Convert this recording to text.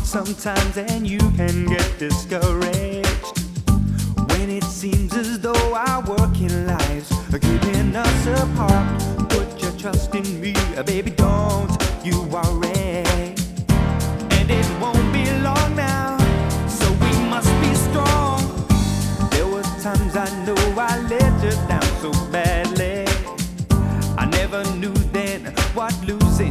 sometimes, and you can get discouraged when it seems as though our working lives are keeping us apart. Put your trust in me, baby, don't you worry. And it won't be long now, so we must be strong. There were times I know I let you down so badly. I never knew then what losing